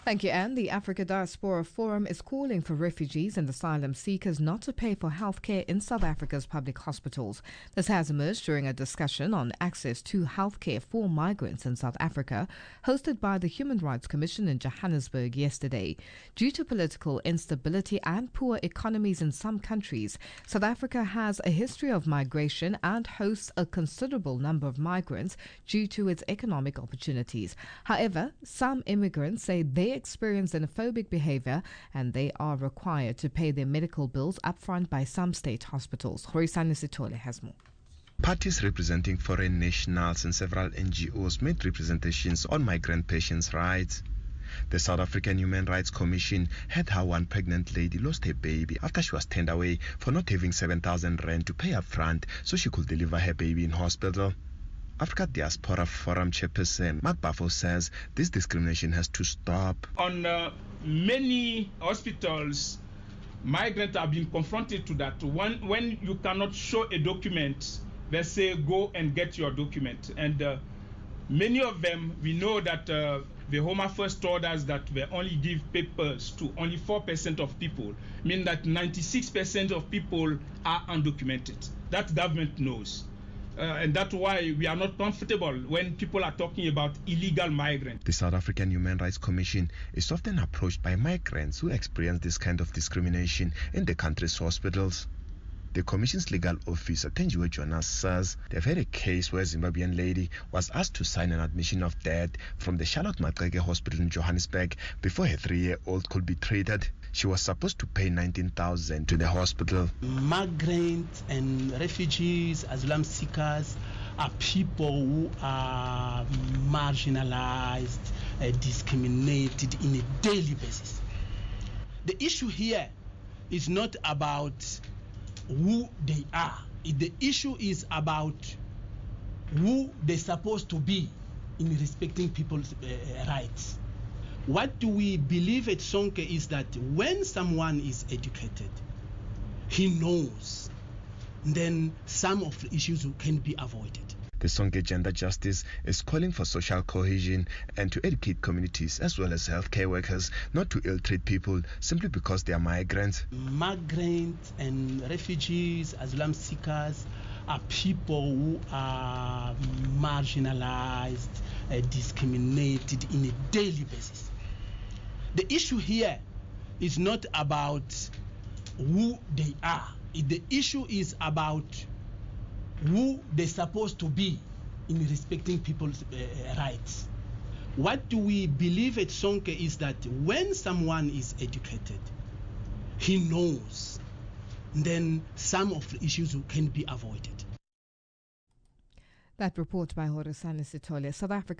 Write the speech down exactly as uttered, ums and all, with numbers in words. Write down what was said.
Thank you, Anne. The Africa Diaspora Forum is calling for refugees and asylum seekers not to pay for healthcare in South Africa's public hospitals. This has emerged during a discussion on access to healthcare for migrants in South Africa, hosted by the Human Rights Commission in Johannesburg yesterday. Due to political instability and poor economies in some countries, South Africa has a history of migration and hosts a considerable number of migrants due to its economic opportunities. However, some immigrants say they experience xenophobic behavior and they are required to pay their medical bills upfront by some state hospitals. Horisani Sitole has more. Parties representing foreign nationals and several N G Os made representations on migrant patients' rights. The South African Human Rights Commission had how one pregnant lady lost her baby after she was turned away for not having seven thousand rand to pay up front so she could deliver her baby in hospital. Africa Diaspora Forum chairperson Mark Bafo says this discrimination has to stop. On uh, many hospitals, migrants have been confronted to that. When, when you cannot show a document, they say go and get your document. And uh, many of them, we know that uh, the Home Affairs told us that they only give papers to only four percent of people, meaning that ninety-six percent of people are undocumented. That government knows. Uh, and that's why we are not comfortable when people are talking about illegal migrants. The South African Human Rights Commission is often approached by migrants who experience this kind of discrimination in the country's hospitals. The Commission's legal officer, Tenjiwe Jonas, says they've had a case where a Zimbabwean lady was asked to sign an admission of death from the Charlotte Maxeke Hospital in Johannesburg before her three-year-old could be treated. She was supposed to pay nineteen thousand dollars to the hospital. Migrants and refugees, asylum seekers are people who are marginalized, uh, discriminated in a daily basis. The issue here is not about who they are. The issue is about who they're supposed to be in respecting people's uh, rights. What do we believe at Sonke is that when someone is educated, he knows, then some of the issues can be avoided. The Sonke Gender Justice is calling for social cohesion and to educate communities as well as healthcare workers not to ill-treat people simply because they are migrants. Migrants and refugees, asylum seekers are people who are marginalized, uh, discriminated in a daily basis. The issue here is not about who they are. The issue is about who they're supposed to be in respecting people's uh, rights. What do we believe at Sonke is that when someone is educated, he knows, then some of the issues can be avoided. That report by Horisani Sitole. South Africa